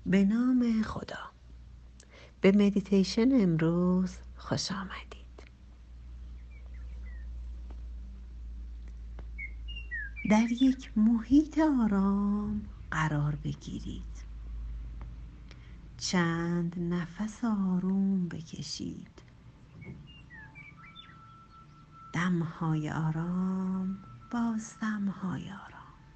به نام خدا. به مدیتیشن امروز خوش آمدید. در یک محیط آرام قرار بگیرید. چند نفس آروم بکشید. دمهای آرام، بازدمهای آرام.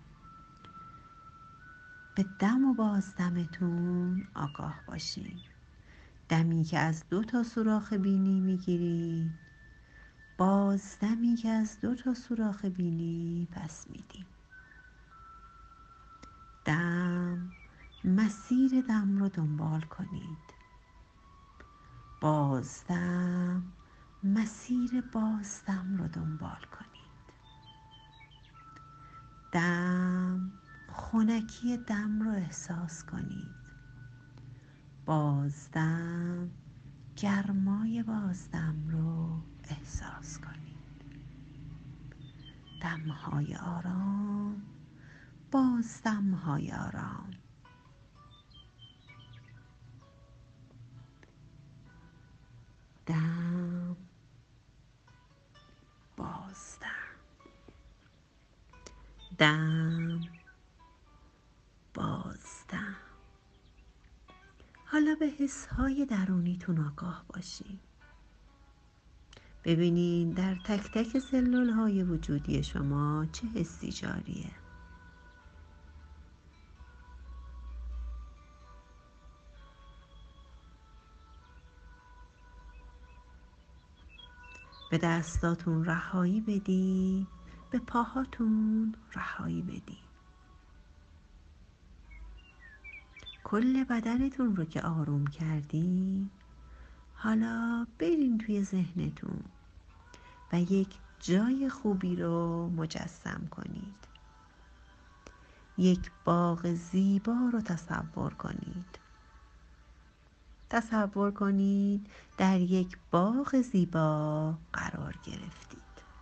به دم و بازدمتون آگاه باشید. دمی که از 2 سوراخ بینی میگیرید، بازدمی که از 2 سوراخ بینی پس میدید. مسیر دم رو دنبال کنید. بازدم، مسیر بازدم رو دنبال کنید. خنکی دم رو احساس کنید. بازدم، گرمای بازدم رو احساس کنید. دمهای آرام، بازدمهای آرام. دم، بازدم، دم، بازدم. حالا به حسهای درونیتون آگاه باشید. ببینید در تک تک سلولهای وجودی شما چه حسی جاریه. به دستاتون رهایی بدید. به پاهاتون رهایی بدید. کل بدنتون رو که آروم کردید، حالا برین توی ذهنتون و یک جای خوبی رو مجسم کنید. یک باغ زیبا رو تصور کنید. تصور کنید در یک باغ زیبا قرار گرفتید.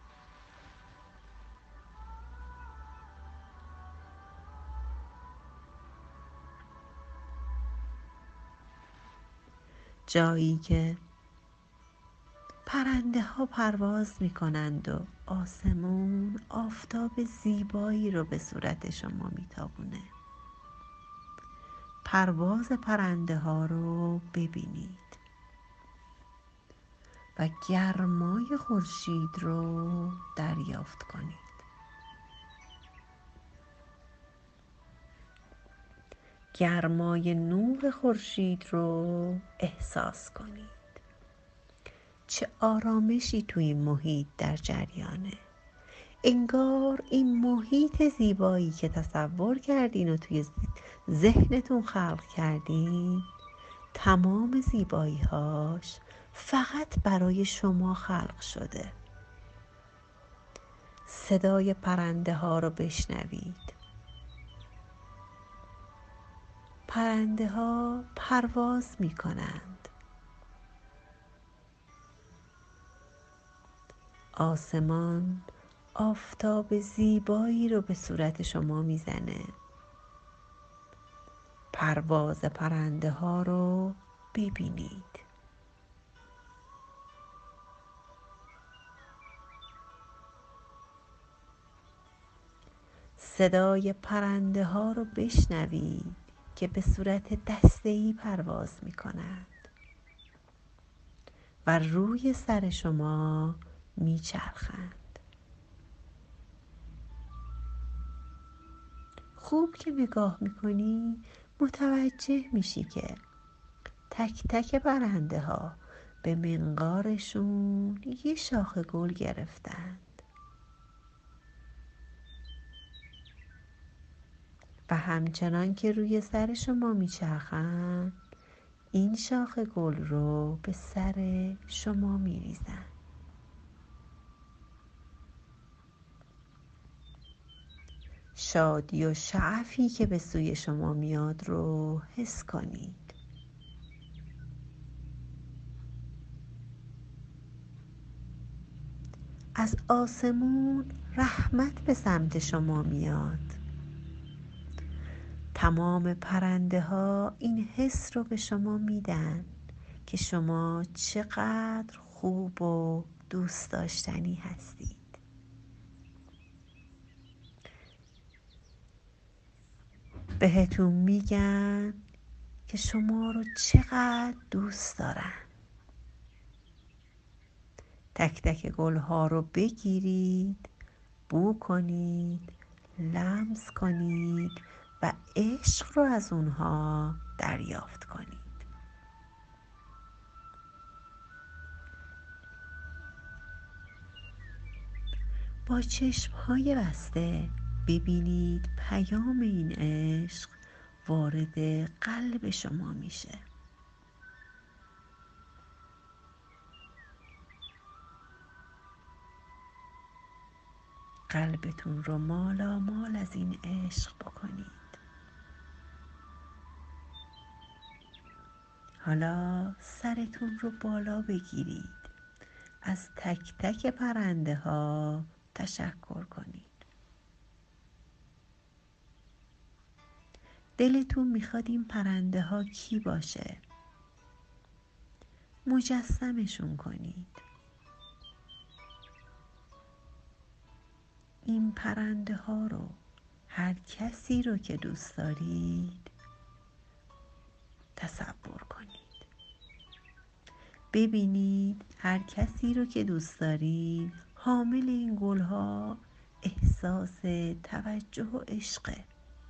جایی که پرنده ها پرواز می کنند و آسمون آفتاب زیبایی رو به صورت شما می تابونه. پرواز پرنده ها رو ببینید و گرمای خورشید رو دریافت کنید. گرمای نور خورشید رو احساس کنید. چه آرامشی توی این محیط در جریانه. انگار این محیط زیبایی که تصور کردین و توی ذهنتون خلق کردین، تمام زیبایی‌هاش فقط برای شما خلق شده. صدای پرنده ها رو بشنوید. پرنده ها پرواز می کنند. آسمان آفتاب زیبایی رو به صورت شما میزنه. پرواز پرنده ها رو ببینید. صدای پرنده ها رو بشنوید که به صورت دسته‌ای پرواز می کنند و روی سر شما می چرخند. خوب که نگاه می کنی متوجه میشی که تک تک پرنده ها به منقارشون یه شاخ گل گرفتند و همچنان که روی سر شما میچرخند، این شاخ گل رو به سر شما میریزند. شادی و شعفی که به سوی شما میاد رو حس کنید. از آسمون رحمت به سمت شما میاد. تمام پرنده ها این حس رو به شما میدن که شما چقدر خوب و دوست داشتنی هستید. بهتون میگن که شما رو چقدر دوست دارن. تک تک گلها رو بگیرید، بو کنید، لمس کنید و عشق رو از اونها دریافت کنید. با چشم‌های بسته ببینید پیام این عشق وارد قلب شما میشه. قلبتون رو مالامال از این عشق بکنید. حالا سرتون رو بالا بگیرید. از تک تک پرنده ها تشکر کنید. دلتون میخواد این پرنده ها کی باشه؟ مجسمشون کنید. این پرنده ها رو، هر کسی رو که دوست دارید تصور کنید. ببینید هر کسی رو که دوست دارید حامل این گلها احساس توجه و عشقه.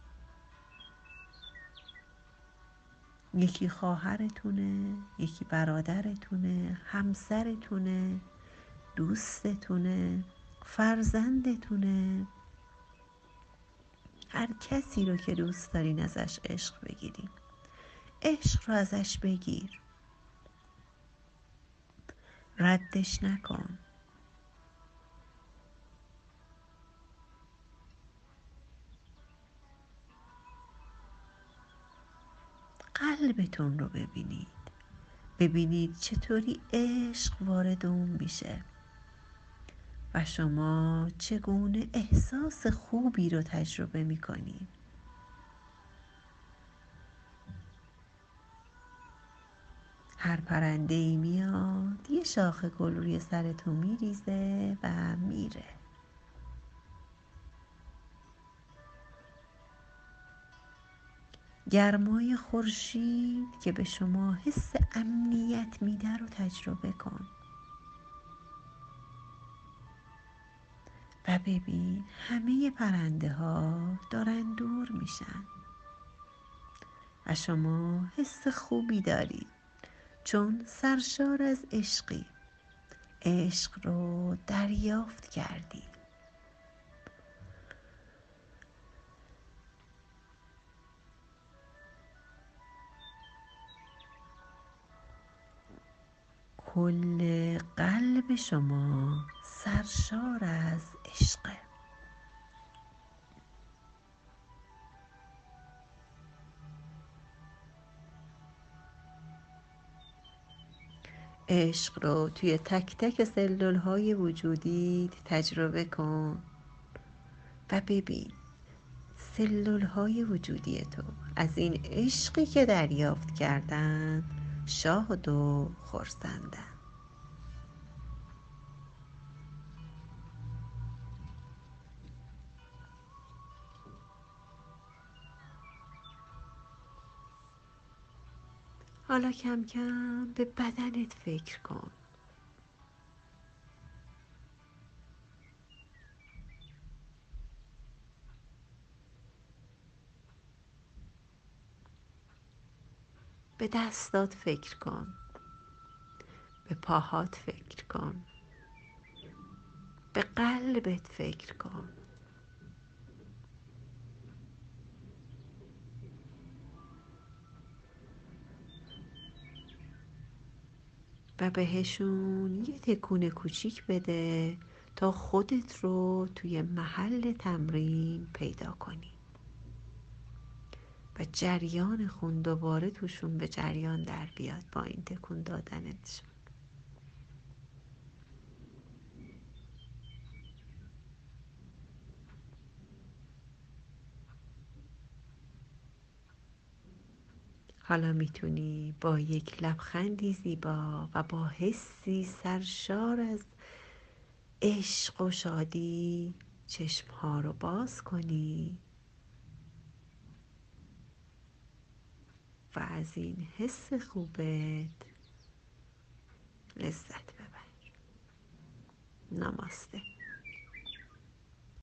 یکی خواهرتونه، یکی برادرتونه، همسرتونه، دوستتونه، فرزندتونه. هر کسی رو که دوست دارین ازش عشق بگیرین. عشق رو ازش بگیر، ردش نکن. قلبتون رو ببینید. ببینید چطوری عشق وارد اون میشه و شما چگونه احساس خوبی رو تجربه میکنید. هر پرنده ای میاد یه شاخه گل روی سرتون میریزه و میره. گرمای خورشید که به شما حس امنیت میده رو تجربه کن و ببین همه پرنده ها دارن دور میشن و شما حس خوبی داری چون سرشار از عشقی. عشق رو دریافت کردی. کل قلب شما سرشار از عشقه. عشق رو توی تک تک سلول های وجودیت تجربه کن و ببین سلول های وجودی تو از این عشقی که دریافت کردن شاد و خرسندن. حالا کم کم به بدنت فکر کن. به دستات فکر کن. به پاهات فکر کن. به قلبت فکر کن. و بهشون یه تکون کوچیک بده تا خودت رو توی محل تمرین پیدا کنی و جریان خون دوباره توشون به جریان در بیاد با این تکون دادنشون. حالا میتونی با یک لبخندی زیبا و با حسی سرشار از عشق و شادی چشمها رو باز کنی و از این حس خوبت لذت ببر. نماسته.